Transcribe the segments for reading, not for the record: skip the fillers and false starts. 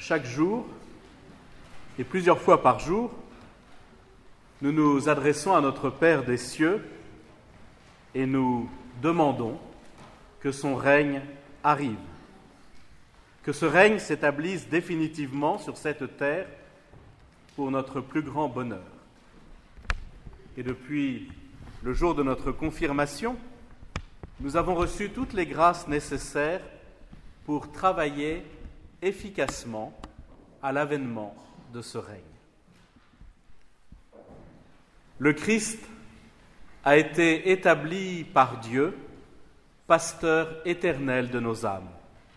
chaque jour et plusieurs fois par jour, nous nous adressons à notre Père des cieux et nous demandons que son règne arrive, que ce règne s'établisse définitivement sur cette terre pour notre plus grand bonheur. Et depuis le jour de notre confirmation, nous avons reçu toutes les grâces nécessaires pour travailler efficacement à l'avènement de ce règne. Le Christ a été établi par Dieu, pasteur éternel de nos âmes,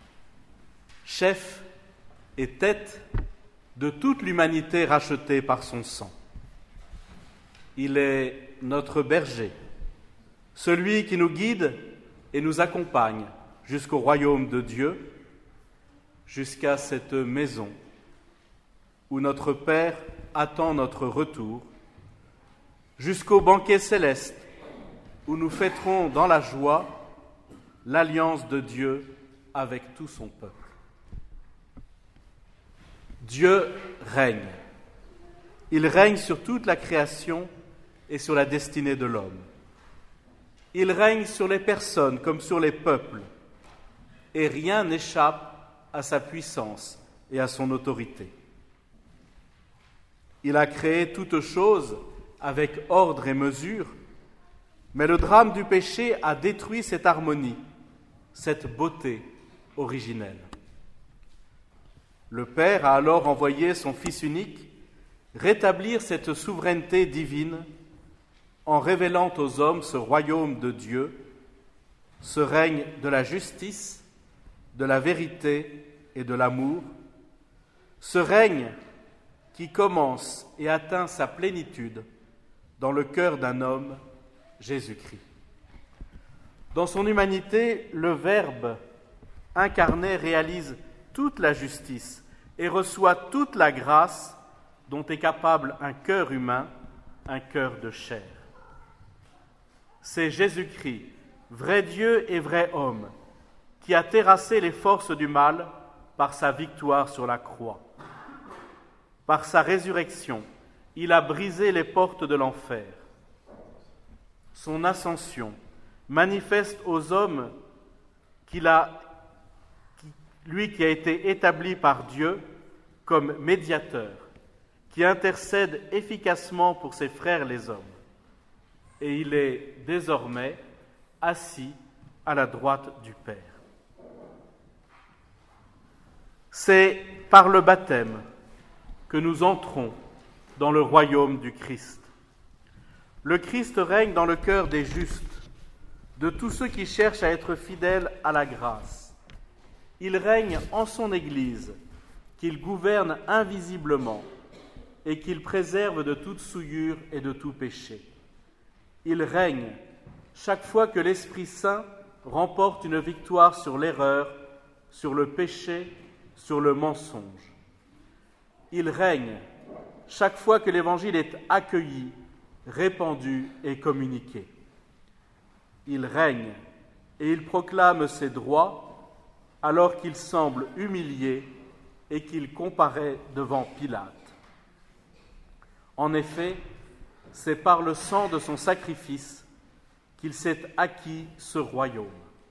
chef et tête de toute l'humanité rachetée par son sang. Il est notre berger, celui qui nous guide et nous accompagne jusqu'au royaume de Dieu, jusqu'à cette maison où notre Père attend notre retour, jusqu'au banquet céleste où nous fêterons dans la joie l'alliance de Dieu avec tout son peuple. Dieu règne. Il règne sur toute la création et sur la destinée de l'homme. Il règne sur les personnes comme sur les peuples, et rien n'échappe à sa puissance et à son autorité. Il a créé toutes choses avec ordre et mesure, mais le drame du péché a détruit cette harmonie, cette beauté originelle. Le Père a alors envoyé son Fils unique rétablir cette souveraineté divine en révélant aux hommes ce royaume de Dieu, ce règne de la justice, de la vérité et de l'amour, ce règne qui commence et atteint sa plénitude dans le cœur d'un homme, Jésus-Christ. Dans son humanité, le Verbe incarné réalise toute la justice et reçoit toute la grâce dont est capable un cœur humain, un cœur de chair. C'est Jésus-Christ, vrai Dieu et vrai homme, qui a terrassé les forces du mal par sa victoire sur la croix. Par sa résurrection, il a brisé les portes de l'enfer. Son ascension manifeste aux hommes lui qui a été établi par Dieu comme médiateur, qui intercède efficacement pour ses frères les hommes. Et il est désormais assis à la droite du Père. C'est par le baptême que nous entrons dans le royaume du Christ. Le Christ règne dans le cœur des justes, de tous ceux qui cherchent à être fidèles à la grâce. Il règne en son Église, qu'il gouverne invisiblement et qu'il préserve de toute souillure et de tout péché. Il règne chaque fois que l'Esprit Saint remporte une victoire sur l'erreur, sur le péché, sur le mensonge. Il règne chaque fois que l'Évangile est accueilli, répandu et communiqué. Il règne et il proclame ses droits alors qu'il semble humilié et qu'il comparaît devant Pilate. En effet, c'est par le sang de son sacrifice qu'il s'est acquis ce royaume.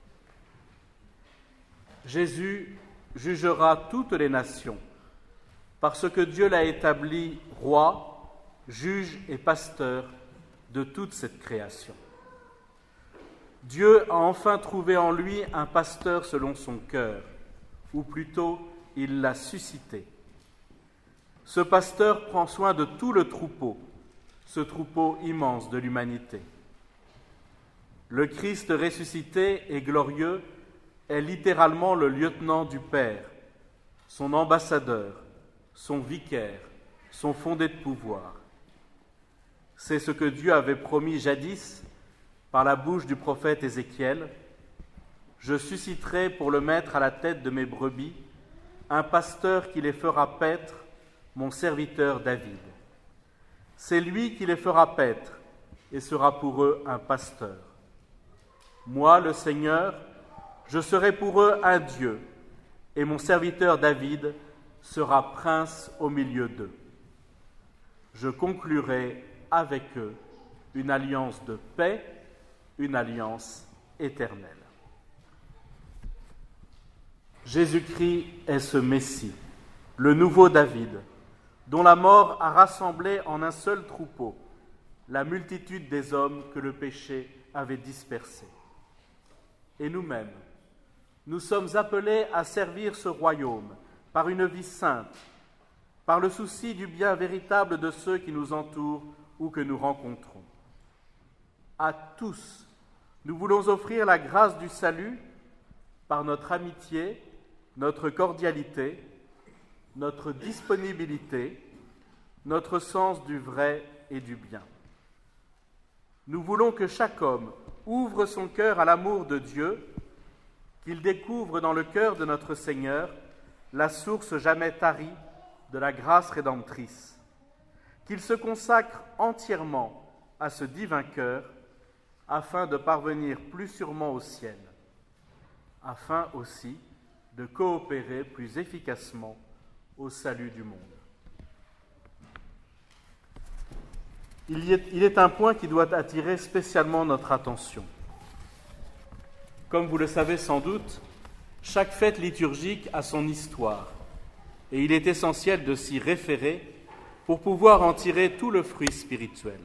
Jésus jugera toutes les nations, parce que Dieu l'a établi roi, juge et pasteur de toute cette création. Dieu a enfin trouvé en lui un pasteur selon son cœur, ou plutôt, il l'a suscité. Ce pasteur prend soin de tout le troupeau, ce troupeau immense de l'humanité. Le Christ ressuscité et glorieux est littéralement le lieutenant du Père, son ambassadeur, son vicaire, son fondé de pouvoir. C'est ce que Dieu avait promis jadis par la bouche du prophète Ézéchiel. « Je susciterai pour le mettre à la tête de mes brebis un pasteur qui les fera paître, mon serviteur David. C'est lui qui les fera paître et sera pour eux un pasteur. Moi, le Seigneur, je serai pour eux un Dieu, et mon serviteur David sera prince au milieu d'eux. Je conclurai avec eux une alliance de paix, une alliance éternelle. Jésus-Christ est ce Messie, le nouveau David, dont la mort a rassemblé en un seul troupeau la multitude des hommes que le péché avait dispersés. Et nous-mêmes, nous sommes appelés à servir ce royaume par une vie sainte, par le souci du bien véritable de ceux qui nous entourent ou que nous rencontrons. À tous, nous voulons offrir la grâce du salut par notre amitié, notre cordialité, notre disponibilité, notre sens du vrai et du bien. Nous voulons que chaque homme ouvre son cœur à l'amour de Dieu, qu'il découvre dans le cœur de notre Seigneur la source jamais tarie de la grâce rédemptrice, qu'il se consacre entièrement à ce divin cœur afin de parvenir plus sûrement au ciel, afin aussi de coopérer plus efficacement au salut du monde. Il est un point qui doit attirer spécialement notre attention. Comme vous le savez sans doute, chaque fête liturgique a son histoire et il est essentiel de s'y référer pour pouvoir en tirer tout le fruit spirituel.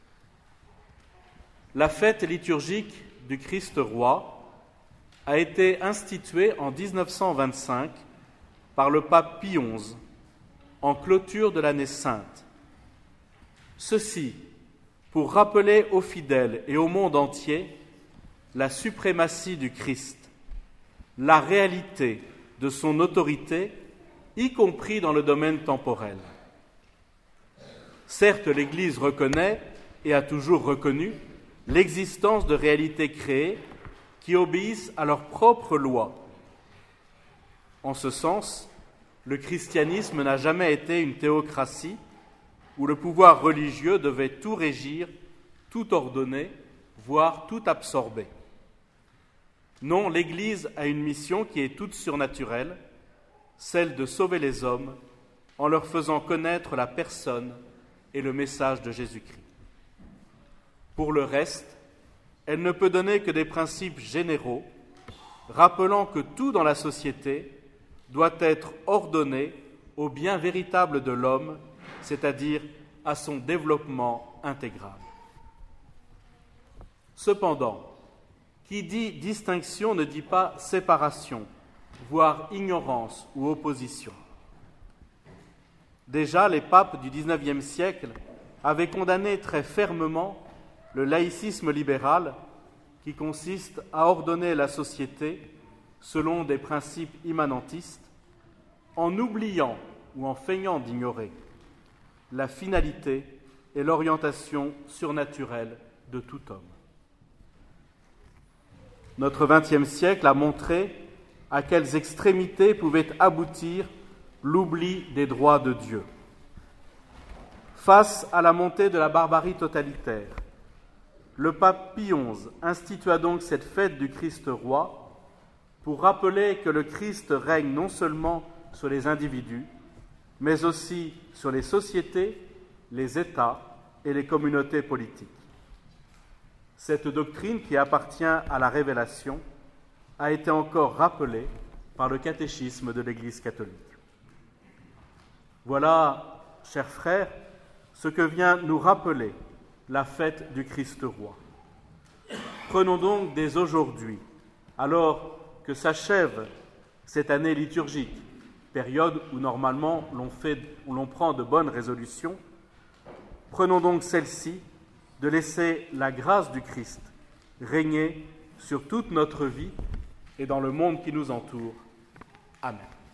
La fête liturgique du Christ roi a été instituée en 1925 par le pape Pie XI en clôture de l'année sainte. Ceci pour rappeler aux fidèles et au monde entier la suprématie du Christ, la réalité de son autorité, y compris dans le domaine temporel. Certes, l'Église reconnaît et a toujours reconnu l'existence de réalités créées qui obéissent à leurs propres lois. En ce sens, le christianisme n'a jamais été une théocratie où le pouvoir religieux devait tout régir, tout ordonner, voire tout absorber. Non, l'Église a une mission qui est toute surnaturelle, celle de sauver les hommes en leur faisant connaître la personne et le message de Jésus-Christ. Pour le reste, elle ne peut donner que des principes généraux, rappelant que tout dans la société doit être ordonné au bien véritable de l'homme, c'est-à-dire à son développement intégral. Cependant, qui dit distinction ne dit pas séparation, voire ignorance ou opposition. Déjà, les papes du XIXe siècle avaient condamné très fermement le laïcisme libéral qui consiste à ordonner la société selon des principes immanentistes en oubliant ou en feignant d'ignorer la finalité et l'orientation surnaturelle de tout homme. Notre XXe siècle a montré à quelles extrémités pouvait aboutir l'oubli des droits de Dieu. Face à la montée de la barbarie totalitaire, le pape Pie XI institua donc cette fête du Christ roi pour rappeler que le Christ règne non seulement sur les individus, mais aussi sur les sociétés, les États et les communautés politiques. Cette doctrine, qui appartient à la Révélation, a été encore rappelée par le catéchisme de l'Église catholique. Voilà, chers frères, ce que vient nous rappeler la fête du Christ roi. Prenons donc dès aujourd'hui, alors que s'achève cette année liturgique, période où normalement l'on prend de bonnes résolutions, prenons donc celle-ci de laisser la grâce du Christ régner sur toute notre vie et dans le monde qui nous entoure. Amen.